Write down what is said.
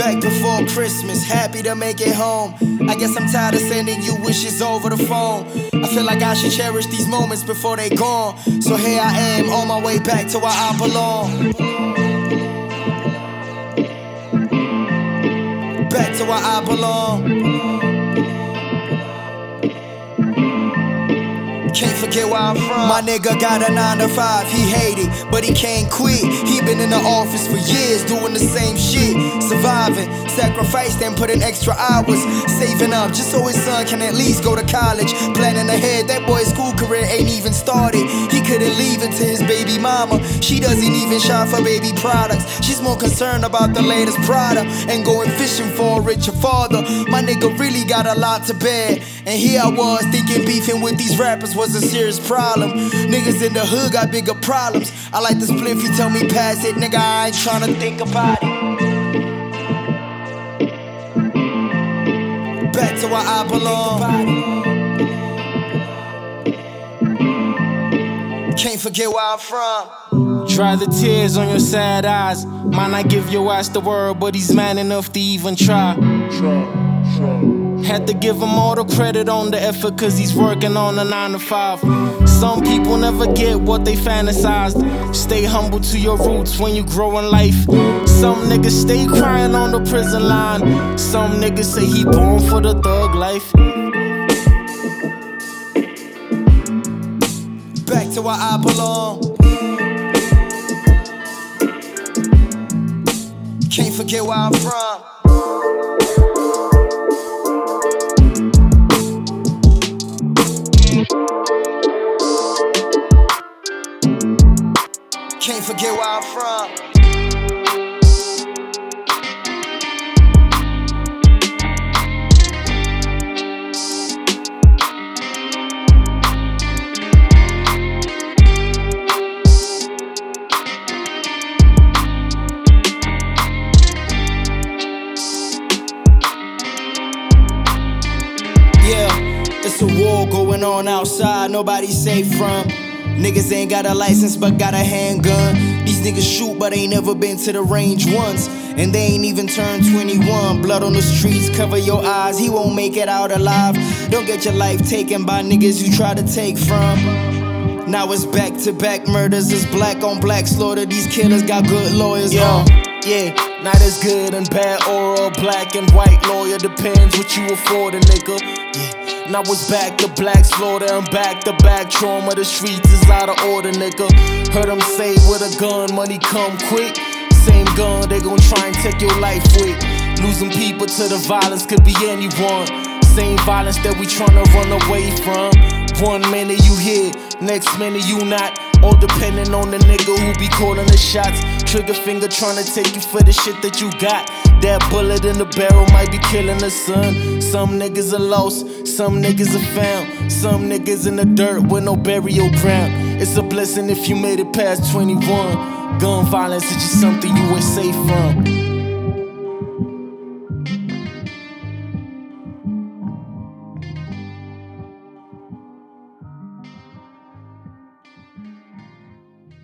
back before Christmas, happy to make it home. I guess I'm tired of sending you wishes over the phone. I feel like I should cherish these moments before they gone. So here I am, on my way back to where I belong. Back to where I belong. Can't forget where I'm from. My nigga got a 9 to 5, he hate it, but he can't quit. He been in the office for years, doing the same shit. Surviving, sacrificed and put in extra hours. Saving up just so his son can at least go to college. Planning ahead, that boy's school career ain't even started. He couldn't leave it to his baby mama. She doesn't even shop for baby products. She's more concerned about the latest Prada and going fishing for a richer father. My nigga really got a lot to bear, and here I was thinking beefing with these rappers was a serious problem. Niggas in the hood got bigger problems. I like the spliff, you tell me pass it, nigga, I ain't tryna think about it. Back to where I belong. Can't forget where I'm from. Dry the tears on your sad eyes. Might not give your ass the world, but he's man enough to even try. Had to give him all the credit on the effort, cause he's working on a 9 to 5. Some people never get what they fantasized. Stay humble to your roots when you grow in life. Some niggas stay crying on the prison line. Some niggas say he born for the thug life. Back to where I belong. Can't forget where I'm from. Can't forget where I'm from. Yeah, it's a war going on outside, nobody's safe from. Niggas ain't got a license but got a handgun. These niggas shoot but ain't never been to the range once, and they ain't even turned 21. Blood on the streets, cover your eyes, he won't make it out alive. Don't get your life taken by niggas you try to take from. Now it's back-to-back murders, it's black on black slaughter. These killers got good lawyers. Yeah, not as good and bad or a black and white lawyer, depends what you afford a nigga. Yeah. Now it's back to black slaughter and back to back trauma. The streets is out of order, nigga. Heard them say with a gun, money come quick. Same gun, they gon' try and take your life with. Losing people to the violence could be anyone. Same violence that we tryna run away from. 1 minute you here, next minute you not. All depending on the nigga who be calling the shots. Trigger finger tryna take you for the shit that you got. That bullet in the barrel might be killing the son. Some niggas are lost, some niggas are found. Some niggas in the dirt with no burial ground. It's a blessing if you made it past 21. Gun violence is just something you ain't safe from.